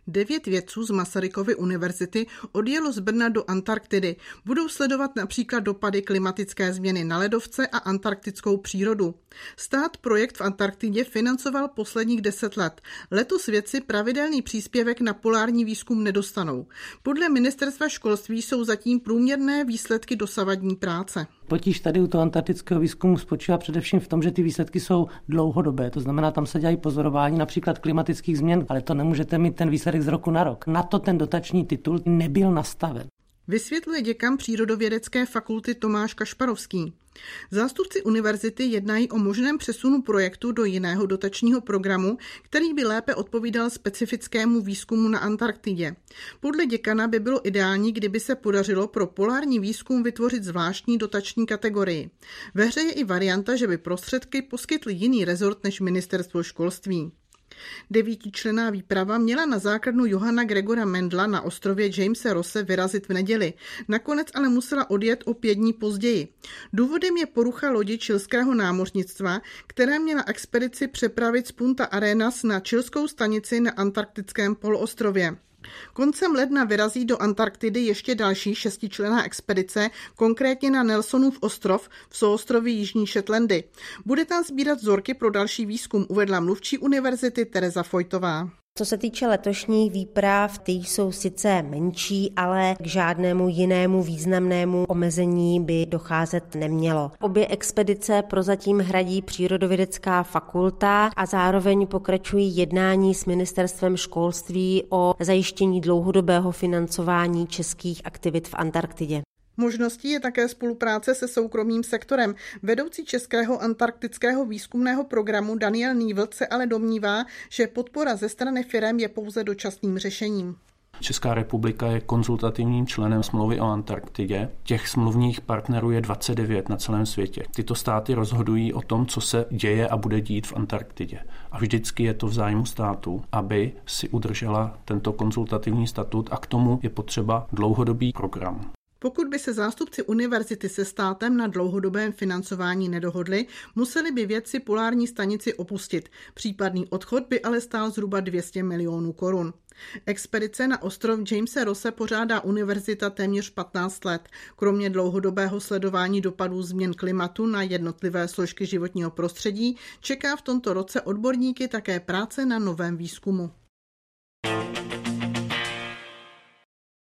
9 vědců z Masarykovy univerzity odjelo z Brna do Antarktidy. Budou sledovat například dopady klimatické změny na ledovce a antarktickou přírodu. Stát projekt v Antarktidě financoval posledních 10 let. Letos vědci pravidelný příspěvek na polární výzkum nedostanou. Podle ministerstva školství jsou zatím průměrné výsledky dosavadní práce. Potíž tady u toho antarktického výzkumu spočívá především v tom, že ty výsledky jsou dlouhodobé. To znamená, tam se dělají pozorování například klimatických změn, ale to nemůžete mít ten výsledek z roku na rok. Na to ten dotační titul nebyl nastaven. Vysvětluje děkan Přírodovědecké fakulty Tomáš Kašparovský. Zástupci univerzity jednají o možném přesunu projektu do jiného dotačního programu, který by lépe odpovídal specifickému výzkumu na Antarktidě. Podle děkana by bylo ideální, kdyby se podařilo pro polární výzkum vytvořit zvláštní dotační kategorii. Ve hře je i varianta, že by prostředky poskytl jiný rezort než ministerstvo školství. 9členná výprava měla na základnu Johanna Gregora Mendla na ostrově Jamese Rosse vyrazit v neděli. Nakonec ale musela odjet o 5 dní později. Důvodem je porucha lodi chilského námořnictva, která měla expedici přepravit z Punta Arenas na chilskou stanici na antarktickém poloostrově. Koncem ledna vyrazí do Antarktidy ještě další 6členná expedice, konkrétně na Nelsonův ostrov v souostroví Jižní Shetlandy. Bude tam sbírat vzorky pro další výzkum, uvedla mluvčí univerzity Tereza Fojtová. Co se týče letošních výprav, ty jsou sice menší, ale k žádnému jinému významnému omezení by docházet nemělo. Obě expedice prozatím hradí Přírodovědecká fakulta a zároveň pokračují jednání s ministerstvem školství o zajištění dlouhodobého financování českých aktivit v Antarktidě. Možností je také spolupráce se soukromým sektorem. Vedoucí Českého antarktického výzkumného programu Daniel Nývlt se ale domnívá, že podpora ze strany firem je pouze dočasným řešením. Česká republika je konzultativním členem smlouvy o Antarktidě. Těch smluvních partnerů je 29 na celém světě. Tyto státy rozhodují o tom, co se děje a bude dít v Antarktidě. A vždycky je to v zájmu státu, aby si udržela tento konzultativní statut a k tomu je potřeba dlouhodobý program. Pokud by se zástupci univerzity se státem na dlouhodobém financování nedohodli, museli by vědci polární stanici opustit. Případný odchod by ale stál zhruba 200 milionů korun. Expedice na ostrov Jamese Rosse pořádá univerzita téměř 15 let. Kromě dlouhodobého sledování dopadů změn klimatu na jednotlivé složky životního prostředí čeká v tomto roce odborníky také práce na novém výzkumu.